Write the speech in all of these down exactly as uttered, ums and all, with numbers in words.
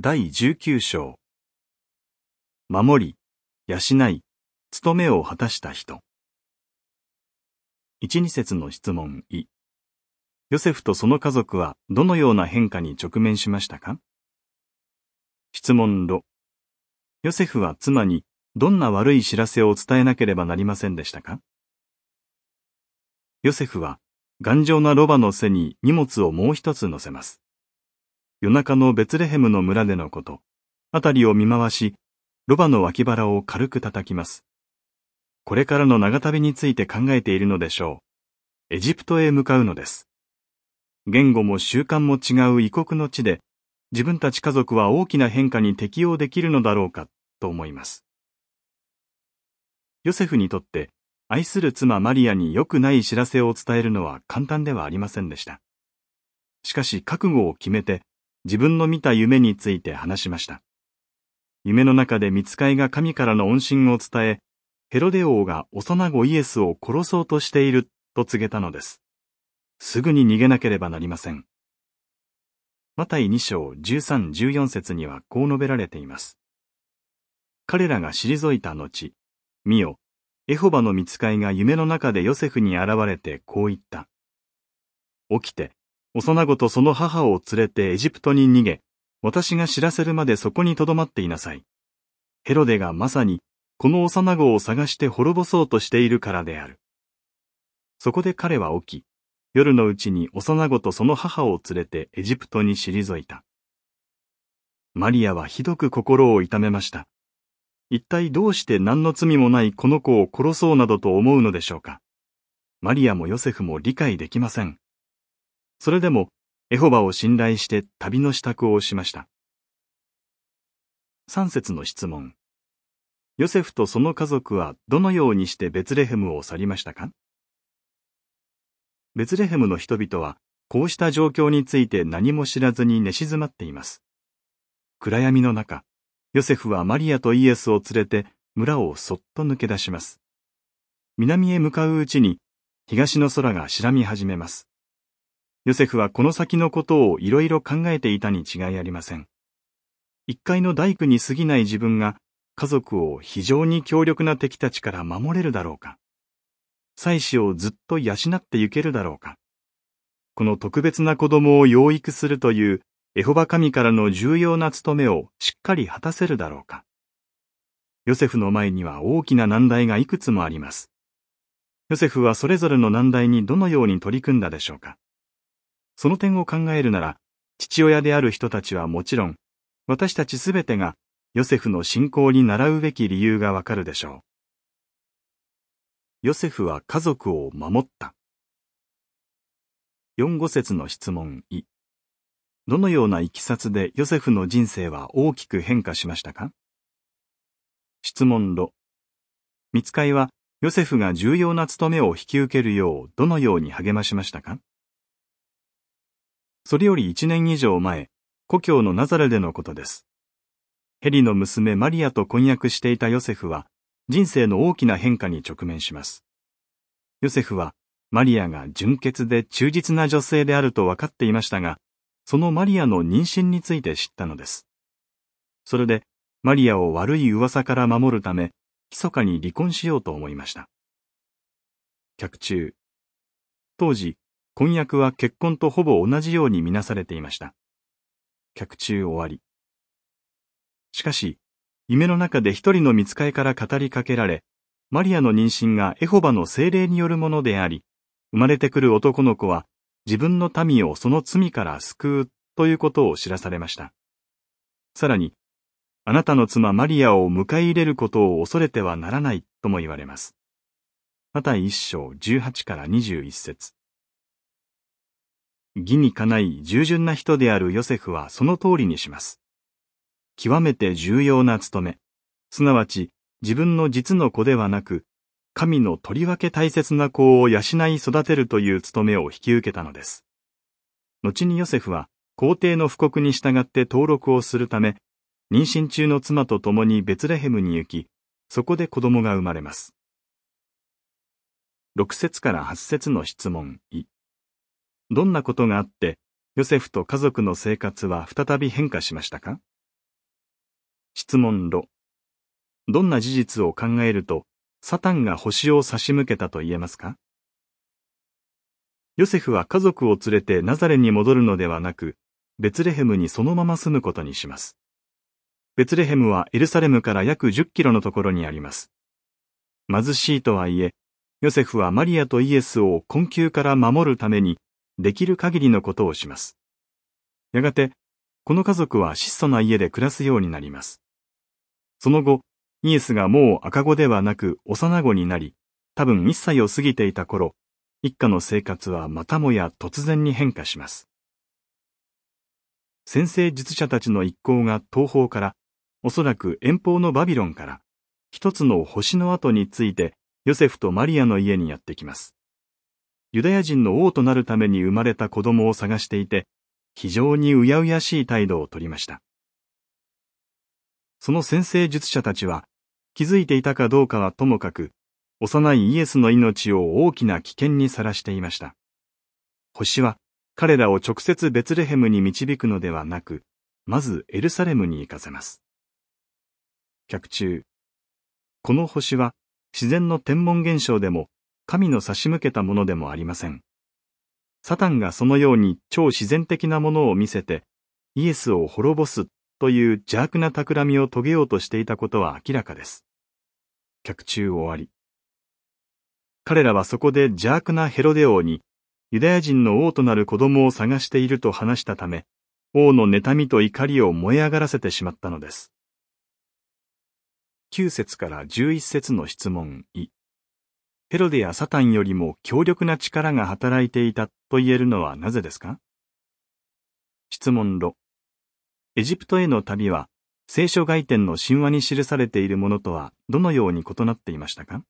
だいじゅうきゅう章。守り、養い、務めを果たした人。いち、に節の質問い。ヨセフとその家族はどのような変化に直面しましたか？質問ろ。ヨセフは妻にどんな悪い知らせを伝えなければなりませんでしたか？ヨセフは頑丈なロバの背に荷物をもう一つ乗せます。夜中のベツレヘムの村でのこと、あたりを見回し、ロバの脇腹を軽く叩きます。これからの長旅について考えているのでしょう。エジプトへ向かうのです。言語も習慣も違う異国の地で、自分たち家族は大きな変化に適応できるのだろうか、と思います。ヨセフにとって、愛する妻マリアに良くない知らせを伝えるのは簡単ではありませんでした。しかし覚悟を決めて、自分の見た夢について話しました。夢の中で御使いが神からの恩信を伝え、ヘロデ王が幼子イエスを殺そうとしていると告げたのです。すぐに逃げなければなりません。マタイに章じゅうさん、じゅうよん節にはこう述べられています。彼らが退いた後、見よ、エホバの御使いが夢の中でヨセフに現れてこう言った。起きて、幼子とその母を連れてエジプトに逃げ、私が知らせるまでそこに留まっていなさい。ヘロデがまさにこの幼子を探して滅ぼそうとしているからである。そこで彼は起き、夜のうちに幼子とその母を連れてエジプトに退いた。マリアはひどく心を痛めました。一体どうして何の罪もないこの子を殺そうなどと思うのでしょうか。マリアもヨセフも理解できません。それでも、エホバを信頼して旅の支度をしました。さん節の質問。ヨセフとその家族はどのようにしてベツレヘムを去りましたか？ベツレヘムの人々は、こうした状況について何も知らずに寝静まっています。暗闇の中、ヨセフはマリアとイエスを連れて村をそっと抜け出します。南へ向かううちに、東の空が白み始めます。ヨセフはこの先のことをいろいろ考えていたに違いありません。一介の大工に過ぎない自分が家族を非常に強力な敵たちから守れるだろうか。妻子をずっと養ってゆけるだろうか。この特別な子供を養育するというエホバ神からの重要な務めをしっかり果たせるだろうか。ヨセフの前には大きな難題がいくつもあります。ヨセフはそれぞれの難題にどのように取り組んだでしょうか。その点を考えるなら、父親である人たちはもちろん、私たちすべてがヨセフの信仰に倣うべき理由がわかるでしょう。ヨセフは家族を守った。よん、ご節の質問い。どのようないきさつでヨセフの人生は大きく変化しましたか？質問ろ。御使いはヨセフが重要な務めを引き受けるようどのように励ましましたか？それより一年以上前、故郷のナザレでのことです。ヘリの娘マリアと婚約していたヨセフは、人生の大きな変化に直面します。ヨセフは、マリアが純潔で忠実な女性であると分かっていましたが、そのマリアの妊娠について知ったのです。それで、マリアを悪い噂から守るため、密かに離婚しようと思いました。脚注。当時、婚約は結婚とほぼ同じようにみなされていました。脚注終わり。しかし、夢の中で一人の御使いから語りかけられ、マリアの妊娠がエホバの聖霊によるものであり、生まれてくる男の子は自分の民をその罪から救うということを知らされました。さらに、あなたの妻マリアを迎え入れることを恐れてはならないとも言われます。マタイ一章じゅうはちからにじゅういち節。義にかない従順な人であるヨセフはその通りにします。極めて重要な務め、すなわち自分の実の子ではなく、神のとりわけ大切な子を養い育てるという務めを引き受けたのです。後にヨセフは皇帝の布告に従って登録をするため、妊娠中の妻と共にベツレヘムに行き、そこで子供が生まれます。ろく節からはち節の質問い。どんなことがあって、ヨセフと家族の生活は再び変化しましたか？ 質問ろ。どんな事実を考えると、サタンが星を差し向けたと言えますか？ヨセフは家族を連れてナザレに戻るのではなく、ベツレヘムにそのまま住むことにします。ベツレヘムはエルサレムから約じゅっキロのところにあります。貧しいとはいえ、ヨセフはマリアとイエスを困窮から守るために、できる限りのことをします。やがて、この家族は質素な家で暮らすようになります。その後、イエスがもう赤子ではなく幼子になり、多分いっさいを過ぎていた頃、一家の生活はまたもや突然に変化します。占星術者たちの一行が東方から、おそらく遠方のバビロンから、一つの星の跡についてヨセフとマリアの家にやってきます。ユダヤ人の王となるために生まれた子供を探していて、非常にうやうやしい態度をとりました。その占星術者たちは、気づいていたかどうかはともかく、幼いイエスの命を大きな危険にさらしていました。星は彼らを直接ベツレヘムに導くのではなく、まずエルサレムに行かせます。脚注。この星は自然の天文現象でも神の差し向けたものでもありません。サタンがそのように超自然的なものを見せて、イエスを滅ぼすという邪悪な企みを遂げようとしていたことは明らかです。脚注終わり。彼らはそこで邪悪なヘロデ王に、ユダヤ人の王となる子供を探していると話したため、王の妬みと怒りを燃え上がらせてしまったのです。きゅう節からじゅういち節の質問い。ヘロデやサタンよりも強力な力が働いていたと言えるのはなぜですか？質問ろ。エジプトへの旅は、聖書外典の神話に記されているものとはどのように異なっていましたか？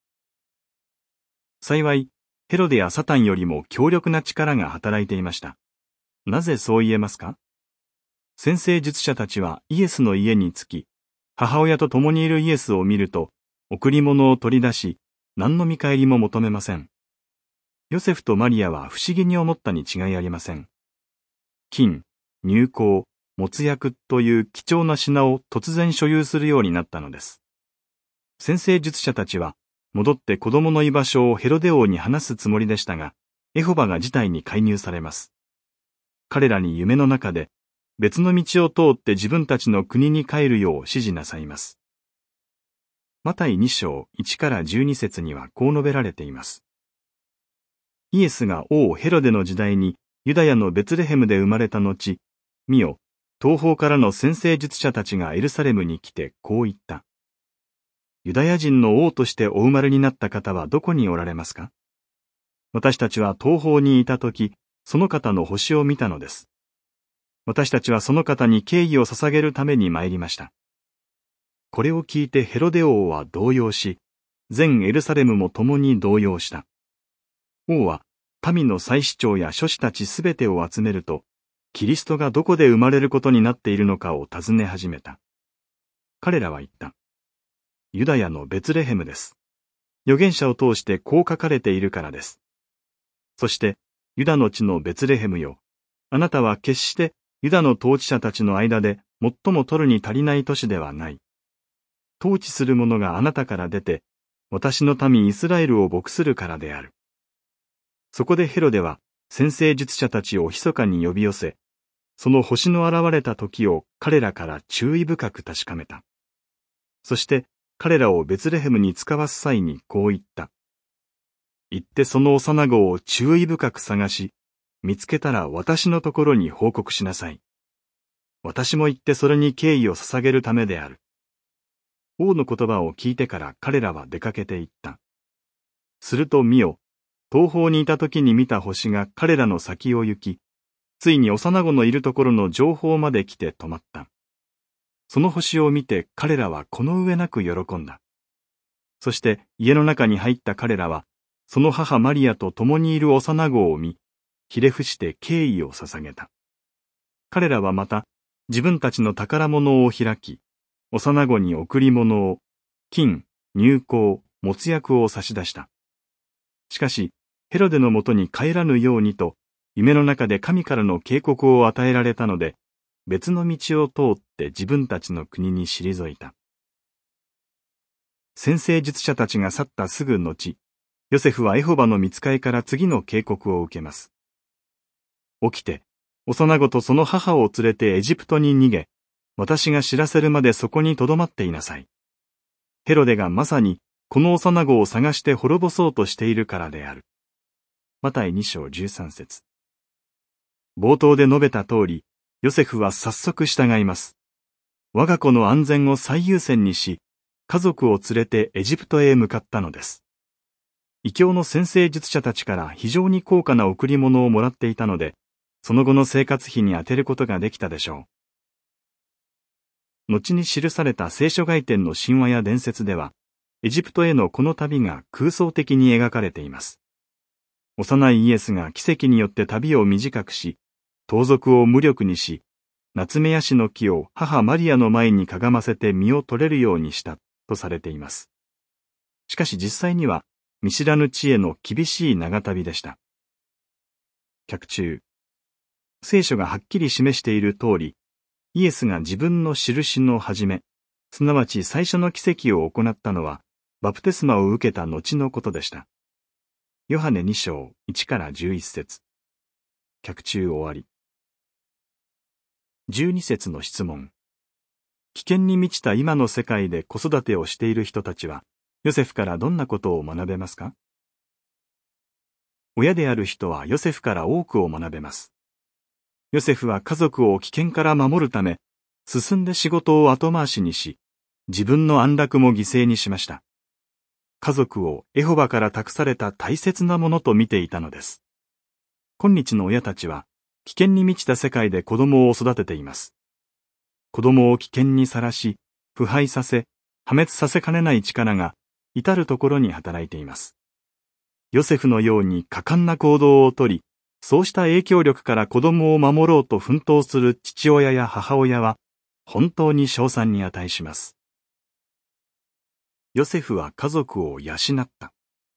幸い、ヘロデやサタンよりも強力な力が働いていました。なぜそう言えますか？占星術者たちはイエスの家に着き、母親と共にいるイエスを見ると、贈り物を取り出し、何の見返りも求めません。ヨセフとマリアは不思議に思ったに違いありません。金、乳香、没薬という貴重な品を突然所有するようになったのです。占星術者たちは、戻って子供の居場所をヘロデ王に話すつもりでしたが、エホバが事態に介入されます。彼らに夢の中で、別の道を通って自分たちの国に帰るよう指示なさいます。マタイに章いちからじゅうに節にはこう述べられています。イエスが王ヘロデの時代にユダヤのベツレヘムで生まれた後、見よ、東方からの占星術者たちがエルサレムに来てこう言った。ユダヤ人の王としてお生まれになった方はどこにおられますか？私たちは東方にいたとき、その方の星を見たのです。私たちはその方に敬意を捧げるために参りました。これを聞いてヘロデ王は動揺し、全エルサレムも共に動揺した。王は民の祭司長や諸士たちすべてを集めると、キリストがどこで生まれることになっているのかを尋ね始めた。彼らは言った。ユダヤのベツレヘムです。預言者を通してこう書かれているからです。そして、ユダの地のベツレヘムよ。あなたは決してユダの統治者たちの間で最も取るに足りない都市ではない。統治する者があなたから出て、私の民イスラエルを牧するからである。そこでヘロデは占星術者たちを密かに呼び寄せ、その星の現れた時を彼らから注意深く確かめた。そして彼らをベツレヘムに使わす際にこう言った。行ってその幼子を注意深く探し、見つけたら私のところに報告しなさい。私も行ってそれに敬意を捧げるためである。王の言葉を聞いてから彼らは出かけて行った。すると見よ、東方にいた時に見た星が彼らの先を行き、ついに幼子のいるところの上方まで来て止まった。その星を見て彼らはこの上なく喜んだ。そして家の中に入った彼らは、その母マリアと共にいる幼子を見、ひれ伏して敬意を捧げた。彼らはまた自分たちの宝物を開き、幼子に贈り物を、金、乳香、没薬を差し出した。しかし、ヘロデのもとに帰らぬようにと、夢の中で神からの警告を与えられたので、 別の道を通って自分たちの国に退いた。占星術者たちが去ったすぐ後、ヨセフはエホバの御使いから次の警告を受けます。起きて、幼子とその母を連れてエジプトに逃げ、私が知らせるまでそこに留まっていなさい。ヘロデがまさにこの幼子を探して滅ぼそうとしているからである。マタイに章じゅうさん節。冒頭で述べた通り、ヨセフは早速従います。我が子の安全を最優先にし、家族を連れてエジプトへ向かったのです。異教の占星術者たちから非常に高価な贈り物をもらっていたので、その後の生活費に充てることができたでしょう。後に記された聖書外典の神話や伝説では、エジプトへのこの旅が空想的に描かれています。幼いイエスが奇跡によって旅を短くし、盗賊を無力にし、ナツメヤシの木を母マリアの前にかがませて実を取れるようにしたとされています。しかし実際には見知らぬ地への厳しい長旅でした。脚注。聖書がはっきり示している通り、イエスが自分の印の始め、すなわち最初の奇跡を行ったのは、バプテスマを受けた後のことでした。ヨハネに章いちからじゅういち節。脚注終わり。じゅうに節の質問。危険に満ちた今の世界で子育てをしている人たちは、ヨセフからどんなことを学べますか？親である人はヨセフから多くを学べます。ヨセフは家族を危険から守るため、進んで仕事を後回しにし、自分の安楽も犠牲にしました。家族をエホバから託された大切なものと見ていたのです。今日の親たちは、危険に満ちた世界で子供を育てています。子供を危険にさらし、腐敗させ、破滅させかねない力が、至るところに働いています。ヨセフのように果敢な行動をとり、そうした影響力から子供を守ろうと奮闘する父親や母親は、本当に称賛に値します。ヨセフは家族を養った。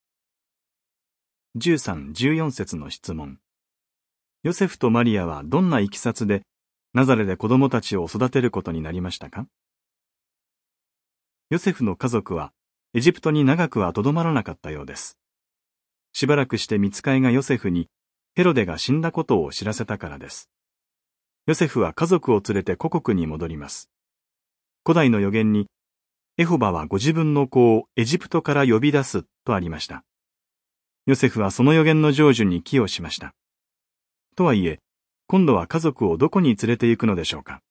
じゅうさん、じゅうよん節の質問。ヨセフとマリアはどんな経緯で、ナザレで子供たちを育てることになりましたか？ヨセフの家族は、エジプトに長くはとどまらなかったようです。しばらくして御使いがヨセフに、ヘロデが死んだことを知らせたからです。ヨセフは家族を連れて故国に戻ります。古代の預言に、エホバはご自分の子をエジプトから呼び出すとありました。ヨセフはその預言の成就に寄与しました。とはいえ、今度は家族をどこに連れて行くのでしょうか。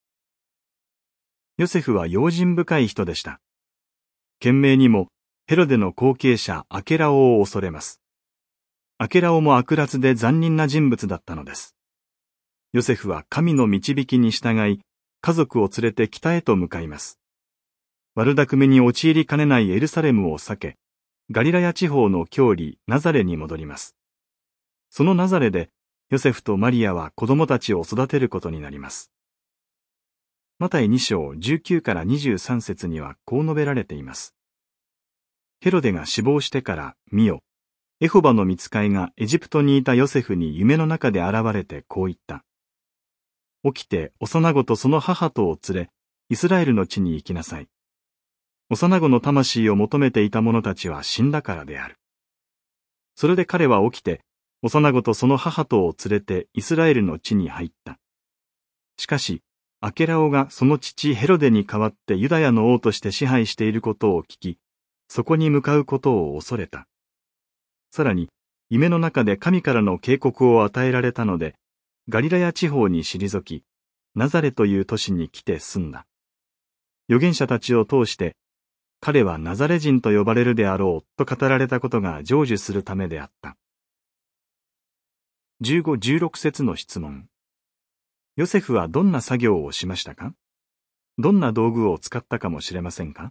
ヨセフは用心深い人でした。懸命にもヘロデの後継者アケラオを恐れます。アケラオも悪辣で残忍な人物だったのです。ヨセフは神の導きに従い、家族を連れて北へと向かいます。悪巧みに陥りかねないエルサレムを避け、ガリラヤ地方の郷里ナザレに戻ります。そのナザレで、ヨセフとマリアは子供たちを育てることになります。マタイに章じゅうきゅうからにじゅうさん節にはこう述べられています。ヘロデが死亡してから見よ、エホバの御使いがエジプトにいたヨセフに夢の中で現れてこう言った。起きて幼子とその母とを連れ、イスラエルの地に行きなさい。幼子の魂を求めていた者たちは死んだからである。それで彼は起きて、幼子とその母とを連れてイスラエルの地に入った。しかし、アケラオがその父ヘロデに代わってユダヤの王として支配していることを聞き、そこに向かうことを恐れた。さらに、夢の中で神からの警告を与えられたので、ガリラヤ地方に退き、ナザレという都市に来て住んだ。預言者たちを通して、彼はナザレ人と呼ばれるであろうと語られたことが成就するためであった。じゅうご、じゅうろく節の質問。ヨセフはどんな作業をしましたか？どんな道具を使ったかもしれませんか？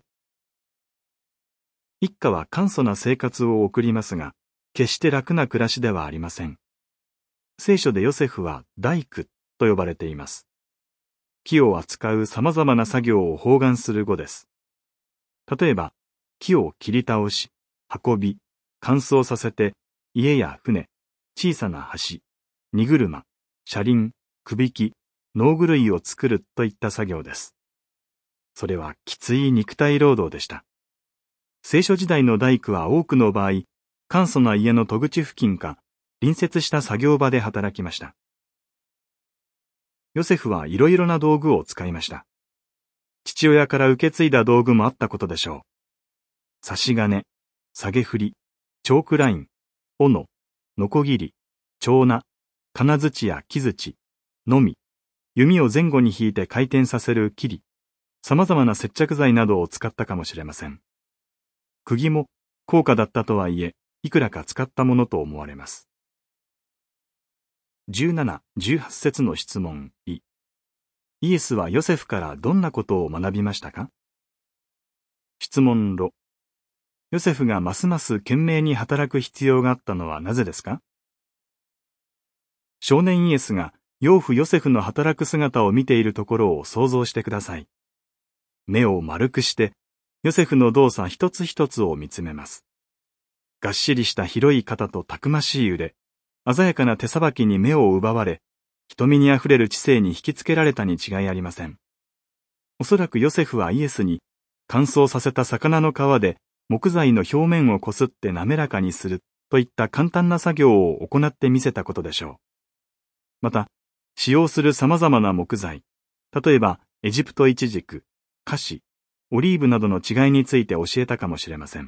一家は簡素な生活を送りますが、決して楽な暮らしではありません。聖書でヨセフは大工と呼ばれています。木を扱う様々な作業を包含する語です。例えば、木を切り倒し、運び、乾燥させて、家や船、小さな橋、荷車、車輪、くびき、 農具類を作るといった作業です。それはきつい肉体労働でした。聖書時代の大工は多くの場合、簡素な家の戸口付近か隣接した作業場で働きました。ヨセフはいろいろな道具を使いました。父親から受け継いだ道具もあったことでしょう。差し金、下げ振り、チョークライン、斧、ノコギリ、丁名、金槌や木槌、のみ、弓を前後に引いて回転させるキリ、様々な接着剤などを使ったかもしれません。釘も高価だったとはいえ、いくらか使ったものと思われます。じゅうなな、じゅうはち節の質問い。イエスはヨセフからどんなことを学びましたか？質問ろ。ヨセフがますます懸命に働く必要があったのはなぜですか？少年イエスが養父ヨセフの働く姿を見ているところを想像してください。目を丸くして、ヨセフの動作一つ一つを見つめます。がっしりした広い肩とたくましい腕、鮮やかな手さばきに目を奪われ、瞳にあふれる知性に引きつけられたに違いありません。おそらくヨセフはイエスに、乾燥させた魚の皮で木材の表面をこすって滑らかにするといった簡単な作業を行ってみせたことでしょう。また、使用する様々な木材、例えばエジプトイチジク、カシ、オリーブなどの違いについて教えたかもしれません。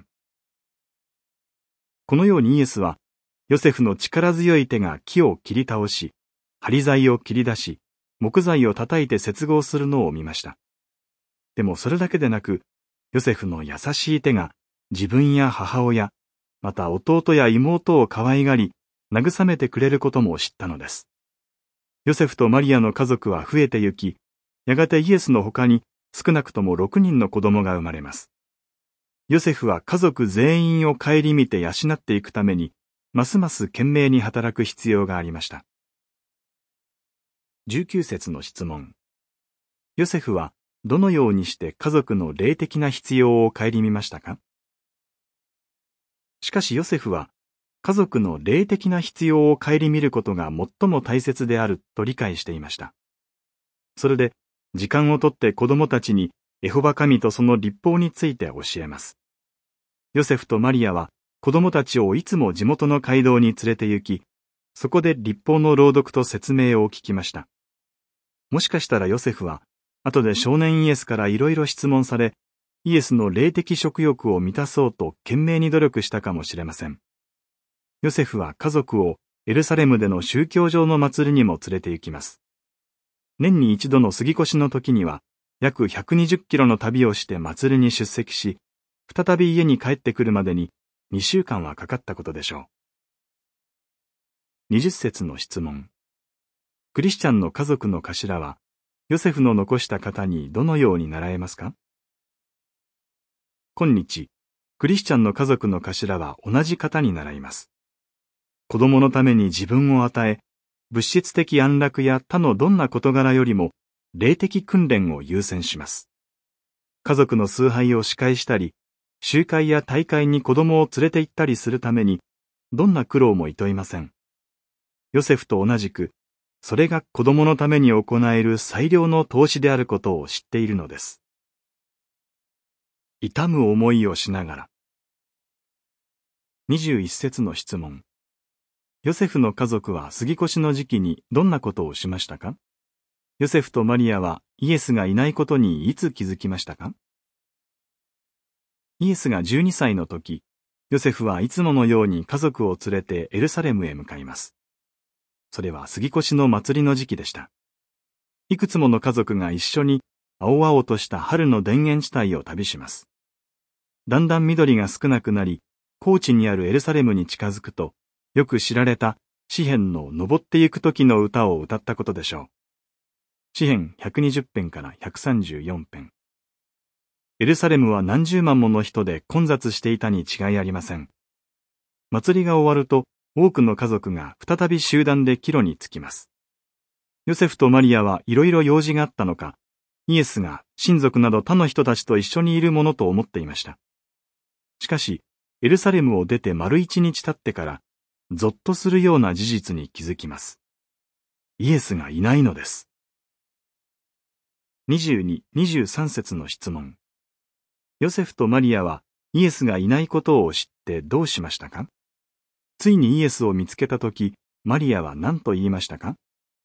このようにイエスは、ヨセフの力強い手が木を切り倒し、針材を切り出し、木材を叩いて接合するのを見ました。でもそれだけでなく、ヨセフの優しい手が自分や母親、また弟や妹を可愛がり、慰めてくれることも知ったのです。ヨセフとマリアの家族は増えてゆき、やがてイエスの他に少なくともろくにんの子供が生まれます。ヨセフは家族全員を顧みて養っていくために、ますます懸命に働く必要がありました。じゅうきゅう節の質問。ヨセフはどのようにして家族の霊的な必要を顧みましたか？しかしヨセフは、家族の霊的な必要を顧みることが最も大切であると理解していました。それで、時間をとって子供たちにエホバ神とその律法について教えます。ヨセフとマリアは子供たちをいつも地元の街道に連れて行き、そこで律法の朗読と説明を聞きました。もしかしたらヨセフは、後で少年イエスからいろいろ質問され、イエスの霊的食欲を満たそうと懸命に努力したかもしれません。ヨセフは家族をエルサレムでの宗教上の祭りにも連れて行きます。年に一度の杉越の時には、約ひゃくにじゅっキロの旅をして祭りに出席し、再び家に帰ってくるまでににしゅうかんはかかったことでしょう。にじゅっ節の質問。クリスチャンの家族の頭は、ヨセフの残した方にどのように習えますか？今日、クリスチャンの家族の頭は同じ方に習います。子供のために自分を与え、物質的安楽や他のどんな事柄よりも、霊的訓練を優先します。家族の崇拝を司会したり、集会や大会に子供を連れて行ったりするために、どんな苦労もいといません。ヨセフと同じく、それが子供のために行える最良の投資であることを知っているのです。痛む思いをしながら。にじゅういち節の質問。ヨセフの家族は杉越の時期にどんなことをしましたか？ヨセフとマリアはイエスがいないことにいつ気づきましたか？イエスがじゅうにさいの時、ヨセフはいつものように家族を連れてエルサレムへ向かいます。それは杉越の祭りの時期でした。いくつもの家族が一緒に青々とした春の田園地帯を旅します。だんだん緑が少なくなり、高地にあるエルサレムに近づくと、よく知られた詩編の登ってゆく時の歌を歌ったことでしょう。詩編ひゃくにじゅっ編からひゃくさんじゅうよん編。エルサレムは何十万もの人で混雑していたに違いありません。祭りが終わると、多くの家族が再び集団で帰路に着きます。ヨセフとマリアはいろいろ用事があったのか、イエスが親族など他の人たちと一緒にいるものと思っていました。しかし、エルサレムを出て丸一日経ってから、ぞっとするような事実に気づきます。イエスがいないのです。 にじゅうに、にじゅうさん節の質問。ヨセフとマリアはイエスがいないことを知ってどうしましたか？ついにイエスを見つけたとき、マリアは何と言いましたか？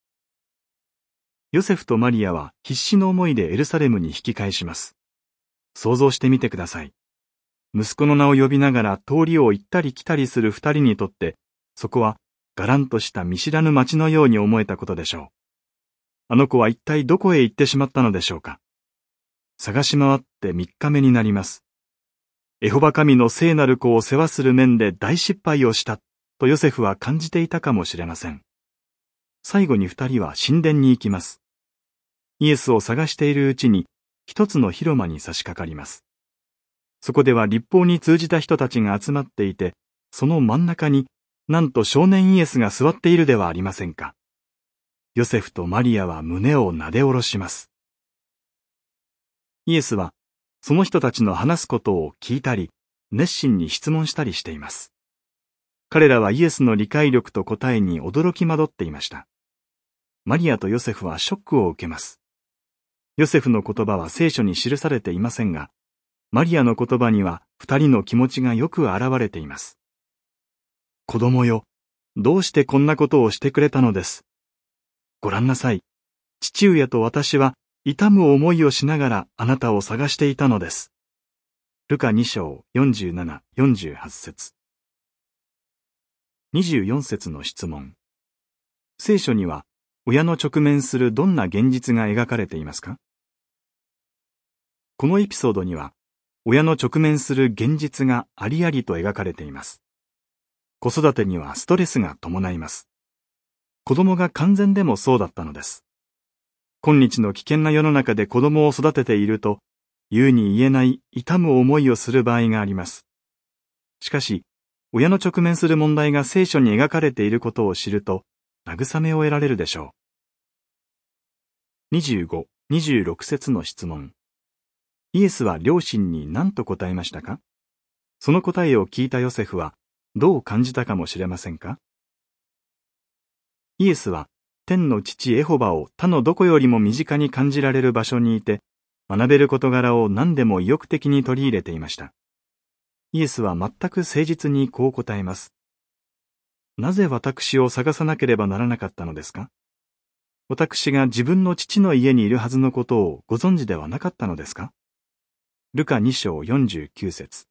ヨセフとマリアは必死の思いでエルサレムに引き返します。想像してみてください。息子の名を呼びながら通りを行ったり来たりする二人にとって、そこはがらんとした見知らぬ町のように思えたことでしょう。あの子は一体どこへ行ってしまったのでしょうか。探し回って三日目になります。エホバ神の聖なる子を世話する面で大失敗をしたとヨセフは感じていたかもしれません。最後に二人は神殿に行きます。イエスを探しているうちに一つの広間に差し掛かります。そこでは律法に通じた人たちが集まっていて、その真ん中になんと少年イエスが座っているではありませんか。ヨセフとマリアは胸をなで下ろします。イエスはその人たちの話すことを聞いたり、熱心に質問したりしています。彼らはイエスの理解力と答えに驚き惑っていました。マリアとヨセフはショックを受けます。ヨセフの言葉は聖書に記されていませんが、マリアの言葉には二人の気持ちがよく表れています。子供よ、どうしてこんなことをしてくれたのです。ご覧なさい。父上と私は痛む思いをしながらあなたを探していたのです。ルカに章よんじゅうなな、よんじゅうはち節。にじゅうよん節の質問。聖書には親の直面するどんな現実が描かれていますか？このエピソードには親の直面する現実がありありと描かれています。子育てにはストレスが伴います。子供が完全でもそうだったのです。今日の危険な世の中で子供を育てていると、言うに言えない痛む思いをする場合があります。しかし、親の直面する問題が聖書に描かれていることを知ると、慰めを得られるでしょう。にじゅうご、にじゅうろく節の質問。イエスは両親に何と答えましたか？その答えを聞いたヨセフはどう感じたかもしれませんか？イエスは天の父エホバを他のどこよりも身近に感じられる場所にいて、学べる事柄を何でも意欲的に取り入れていました。イエスは全く誠実にこう答えます。なぜ私を探さなければならなかったのですか？私が自分の父の家にいるはずのことをご存知ではなかったのですか？ルカに章よんじゅうきゅう節。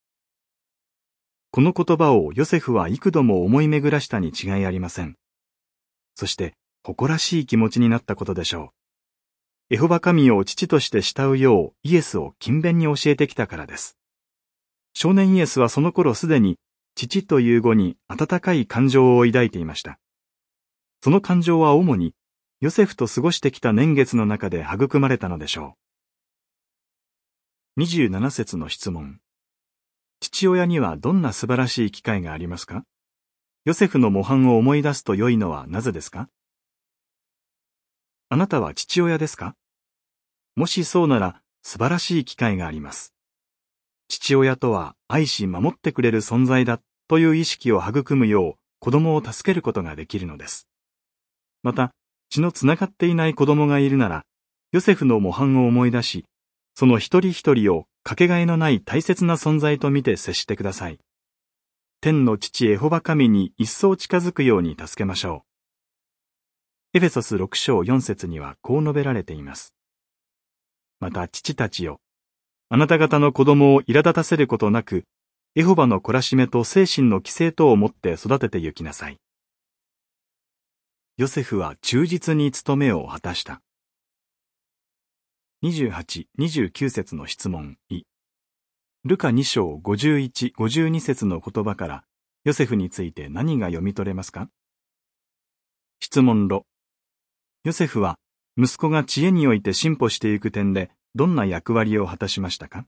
この言葉をヨセフは幾度も思い巡らしたに違いありません。そして誇らしい気持ちになったことでしょう。エホバ神を父として慕うようイエスを勤勉に教えてきたからです。少年イエスはその頃すでに父という語に温かい感情を抱いていました。その感情は主にヨセフと過ごしてきた年月の中で育まれたのでしょう。にじゅうなな節の質問。父親にはどんな素晴らしい機会がありますか？ヨセフの模範を思い出すと良いのはなぜですか？あなたは父親ですか？もしそうなら素晴らしい機会があります。父親とは愛し守ってくれる存在だという意識を育むよう子供を助けることができるのです。また、血のつながっていない子供がいるなら、ヨセフの模範を思い出し、その一人一人をかけがえのない大切な存在と見て接してください。天の父エホバ神に一層近づくように助けましょう。エフェソスろく章よん節にはこう述べられています。また父たちよ、あなた方の子供を苛立たせることなく、エホバの懲らしめと精神の規制とをもって育てて行きなさい。ヨセフは忠実に務めを果たした。にじゅうはち、にじゅうきゅう節の質問い。ルカに章ごじゅういち、ごじゅうに節の言葉からヨセフについて何が読み取れますか？質問ろ。ヨセフは息子が知恵において進歩していく点でどんな役割を果たしましたか？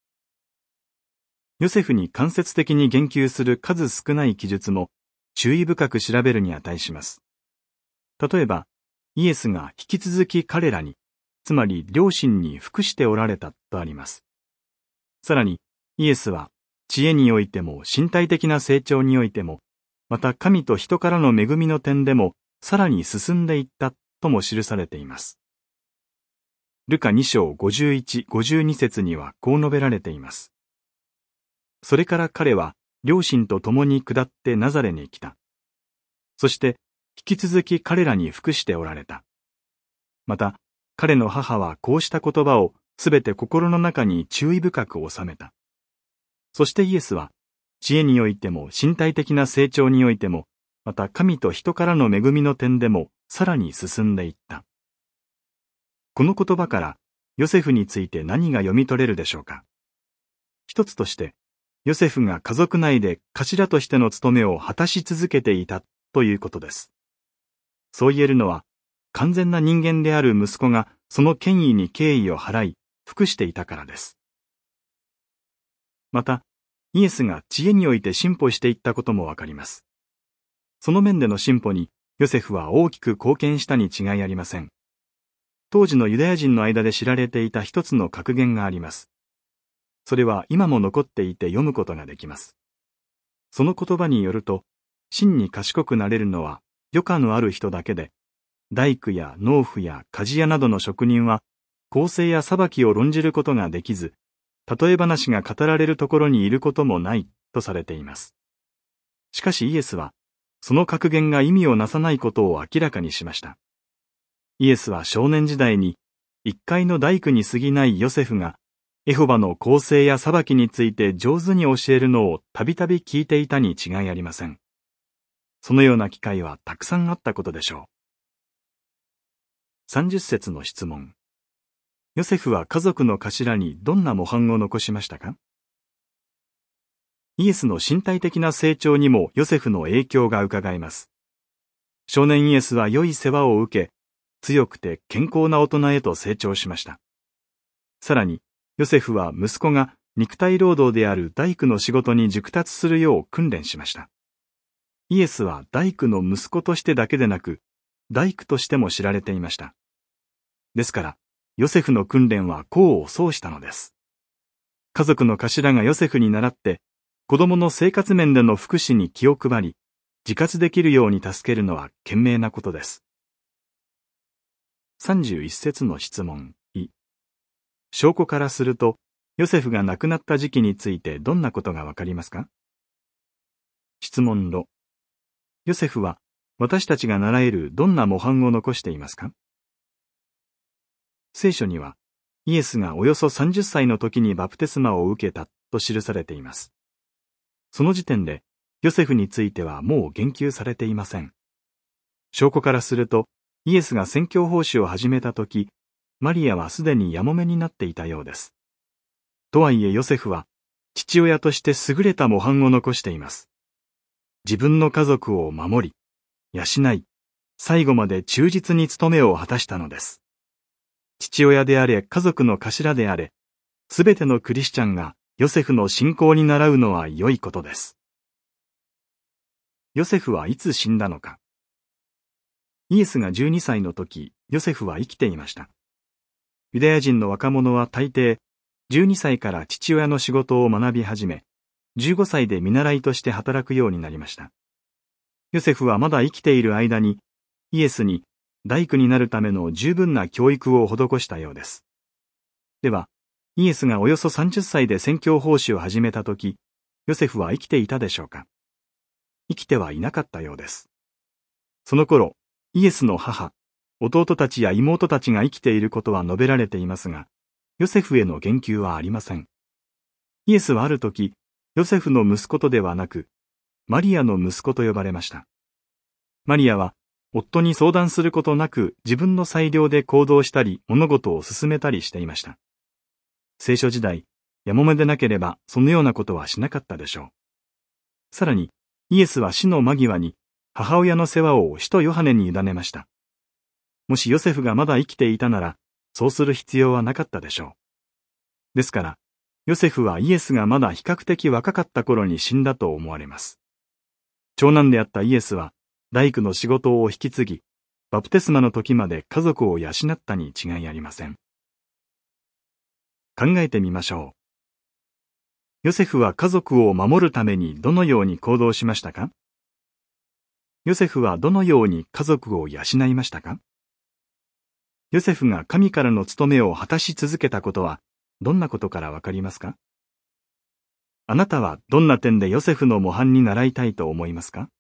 ヨセフに間接的に言及する数少ない記述も注意深く調べるに値します。例えば、イエスが引き続き彼らに、つまり両親に服しておられたとあります。さらに、イエスは知恵においても身体的な成長においても、また神と人からの恵みの点でもさらに進んでいったとも記されています。 ルカに章ごじゅういち、ごじゅうに節にはこう述べられています。それから彼は両親と共に下ってナザレに来た。そして引き続き彼らに服しておられた。また彼の母はこうした言葉をすべて心の中に注意深く収めた。そしてイエスは知恵においても身体的な成長においても、また神と人からの恵みの点でもさらに進んでいった。この言葉からヨセフについて何が読み取れるでしょうか。一つとして、ヨセフが家族内で頭としての務めを果たし続けていたということです。そう言えるのは、完全な人間である息子がその権威に敬意を払い、服していたからです。また、イエスが知恵において進歩していったこともわかります。その面での進歩に、ヨセフは大きく貢献したに違いありません。当時のユダヤ人の間で知られていた一つの格言があります。それは今も残っていて読むことができます。その言葉によると、真に賢くなれるのは余暇のある人だけで、大工や農夫や鍛冶屋などの職人は、公正や裁きを論じることができず、例え話が語られるところにいることもないとされています。しかしイエスは、その格言が意味をなさないことを明らかにしました。イエスは少年時代に、一介の大工に過ぎないヨセフが、エホバの公正や裁きについて上手に教えるのをたびたび聞いていたに違いありません。そのような機会はたくさんあったことでしょう。さんじゅっ節の質問。ヨセフは家族の頭にどんな模範を残しましたか？イエスの身体的な成長にもヨセフの影響が伺えます。少年イエスは良い世話を受け、強くて健康な大人へと成長しました。さらに、ヨセフは息子が肉体労働である大工の仕事に熟達するよう訓練しました。イエスは大工の息子としてだけでなく、大工としても知られていました。ですから、ヨセフの訓練は功を奏したのです。家族の頭がヨセフに倣って、子供の生活面での福祉に気を配り、自活できるように助けるのは賢明なことです。さんじゅういち節の質問。証拠からすると、ヨセフが亡くなった時期についてどんなことがわかりますか？質問ろ。ヨセフは私たちが習えるどんな模範を残していますか？聖書には、イエスがおよそさんじゅっさいの時にバプテスマを受けたと記されています。その時点で、ヨセフについてはもう言及されていません。証拠からすると、イエスが宣教奉仕を始めた時、マリアはすでにやもめになっていたようです。とはいえヨセフは、父親として優れた模範を残しています。自分の家族を守り、養い、最後まで忠実に務めを果たしたのです。父親であれ、家族の頭であれ、すべてのクリスチャンがヨセフの信仰に倣うのは良いことです。ヨセフはいつ死んだのか。イエスがじゅうにさいの時、ヨセフは生きていました。ユダヤ人の若者は大抵、じゅうにさいから父親の仕事を学び始め、じゅうごさいで見習いとして働くようになりました。ヨセフはまだ生きている間に、イエスに大工になるための十分な教育を施したようです。では、イエスがおよそさんじゅっさいで宣教奉仕を始めたとき、ヨセフは生きていたでしょうか？生きてはいなかったようです。その頃、イエスの母、弟たちや妹たちが生きていることは述べられていますが、ヨセフへの言及はありません。イエスはある時、ヨセフの息子とではなく、マリアの息子と呼ばれました。マリアは、夫に相談することなく自分の裁量で行動したり物事を進めたりしていました。聖書時代、やもめでなければそのようなことはしなかったでしょう。さらに、イエスは死の間際に母親の世話を使徒ヨハネに委ねました。もしヨセフがまだ生きていたなら、そうする必要はなかったでしょう。ですから、ヨセフはイエスがまだ比較的若かった頃に死んだと思われます。長男であったイエスは、大工の仕事を引き継ぎ、バプテスマの時まで家族を養ったに違いありません。考えてみましょう。ヨセフは家族を守るためにどのように行動しましたか？ヨセフはどのように家族を養いましたか？ ヨセフが神からの務めを果たし続けたことはどんなことからわかりますか？あなたはどんな点でヨセフの模範に習いたいと思いますか？